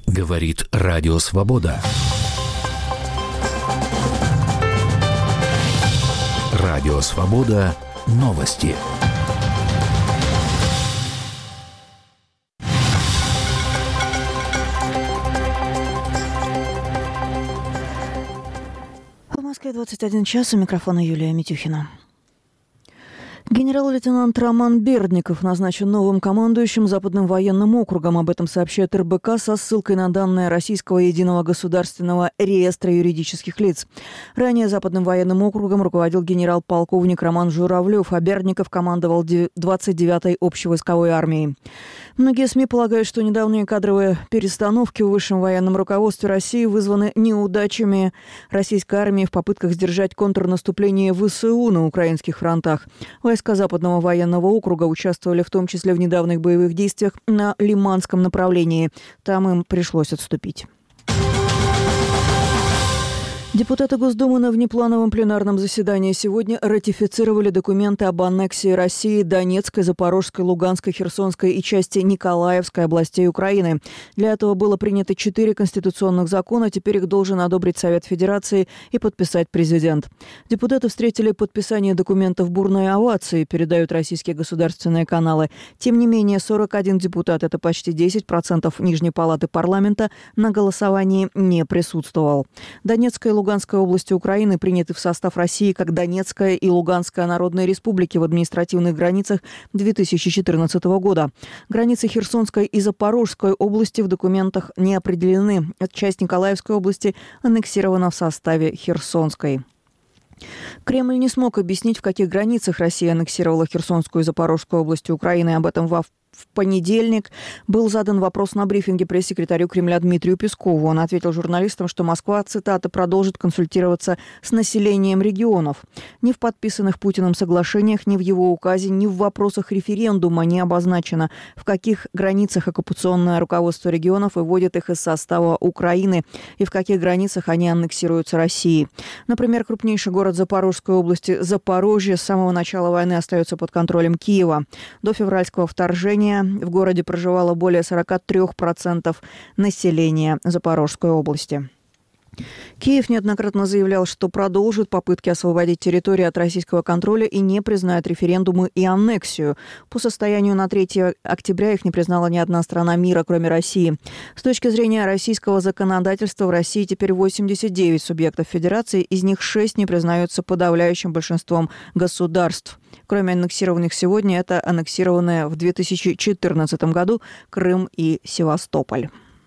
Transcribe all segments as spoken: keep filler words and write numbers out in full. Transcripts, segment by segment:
Говорит Радио Свобода. Радио Свобода. Новости. В Москве двадцать один час, у микрофона Юлия Митюхина. Генерал-лейтенант Роман Бердников назначен новым командующим Западным военным округом. Об этом сообщает эр бэ ка со ссылкой на данные Российского единого государственного реестра юридических лиц. Ранее Западным военным округом руководил генерал-полковник Роман Журавлев, а Бердников командовал двадцать девятой общевойсковой армией. Многие СМИ полагают, что недавние кадровые перестановки в высшем военном руководстве России вызваны неудачами российской армии в попытках сдержать контрнаступление вэ эс у на украинских фронтах. Войска Западного военного округа участвовали в том числе в недавних боевых действиях на Лиманском направлении. Там им пришлось отступить. Депутаты Госдумы на внеплановом пленарном заседании сегодня ратифицировали документы об аннексии России Донецкой, Запорожской, Луганской, Херсонской и части Николаевской областей Украины. Для этого было принято четыре конституционных закона, теперь их должен одобрить Совет Федерации и подписать президент. Депутаты встретили подписание документов бурной овацией, передают российские государственные каналы. Тем не менее, сорок один депутат, это почти десять процентов Нижней палаты парламента, на голосовании не присутствовал. Донецкая и Луганской области Украины приняты в состав России как Донецкая и Луганская народные республики в административных границах две тысячи четырнадцатого года. Границы Херсонской и Запорожской области в документах не определены. Часть Николаевской области аннексирована в составе Херсонской. Кремль не смог объяснить, в каких границах Россия аннексировала Херсонскую и Запорожскую области Украины. Об этом во В понедельник был задан вопрос на брифинге пресс-секретарю Кремля Дмитрию Пескову. Он ответил журналистам, что Москва, цитата, продолжит консультироваться с населением регионов. Ни в подписанных Путиным соглашениях, ни в его указе, ни в вопросах референдума не обозначено, в каких границах оккупационное руководство регионов выводит их из состава Украины и в каких границах они аннексируются Россией. Например, крупнейший город Запорожской области Запорожье с самого начала войны остается под контролем Киева. До февральского вторжения в городе проживало более сорок три процента населения Запорожской области. Киев неоднократно заявлял, что продолжит попытки освободить территорию от российского контроля и не признает референдумы и аннексию. По состоянию на третье октября их не признала ни одна страна мира, кроме России. С точки зрения российского законодательства в России теперь восемьдесят девять субъектов федерации, из них шесть не признаются подавляющим большинством государств. Кроме аннексированных сегодня, это аннексированные в две тысячи четырнадцатом году Крым и Севастополь.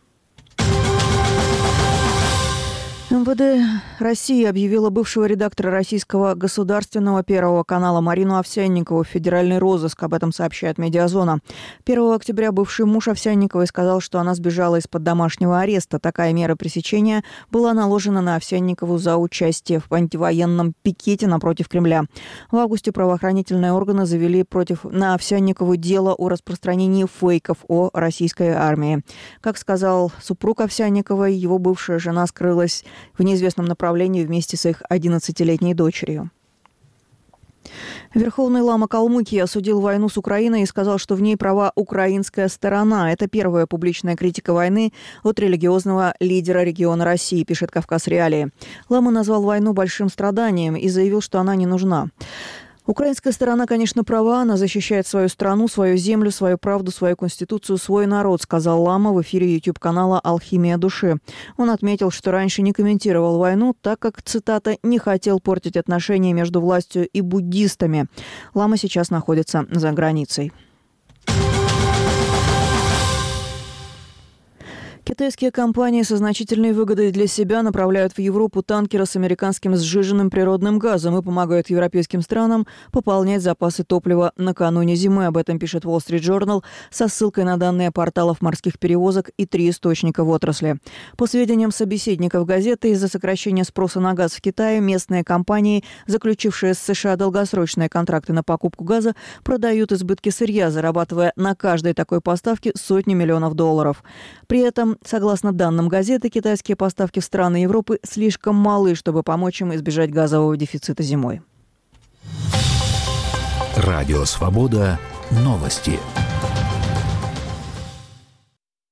эм вэ дэ России объявила бывшего редактора российского государственного Первого канала Марину Овсянникову в федеральный розыск. Об этом сообщает «Медиазона». первого октября бывший муж Овсянниковой сказал, что она сбежала из-под домашнего ареста. Такая мера пресечения была наложена на Овсянникову за участие в антивоенном пикете напротив Кремля. В августе правоохранительные органы завели против на Овсянникову дело о распространении фейков о российской армии. Как сказал супруг Овсянниковой, его бывшая жена скрылась в неизвестном направлении вместе с их одиннадцатилетней дочерью. Верховный лама Калмыкии осудил войну с Украиной и сказал, что в ней права украинская сторона. Это первая публичная критика войны от религиозного лидера региона России, пишет «Кавказ Реалии». Лама назвал войну большим страданием и заявил, что она не нужна. Украинская сторона, конечно, права, она защищает свою страну, свою землю, свою правду, свою конституцию, свой народ, сказал лама в эфире YouTube-канала «Алхимия души». Он отметил, что раньше не комментировал войну, так как, цитата, «не хотел портить отношения между властью и буддистами». Лама сейчас находится за границей. Китайские компании со значительной выгодой для себя направляют в Европу танкеры с американским сжиженным природным газом и помогают европейским странам пополнять запасы топлива накануне зимы. Об этом пишет Wall Street Journal со ссылкой на данные порталов морских перевозок и три источника в отрасли. По сведениям собеседников газеты, из-за сокращения спроса на газ в Китае местные компании, заключившие с США долгосрочные контракты на покупку газа, продают избытки сырья, зарабатывая на каждой такой поставке сотни миллионов долларов. При этом, согласно данным газеты, китайские поставки в страны Европы слишком малы, чтобы помочь им избежать газового дефицита зимой. Радио «Свобода». Новости.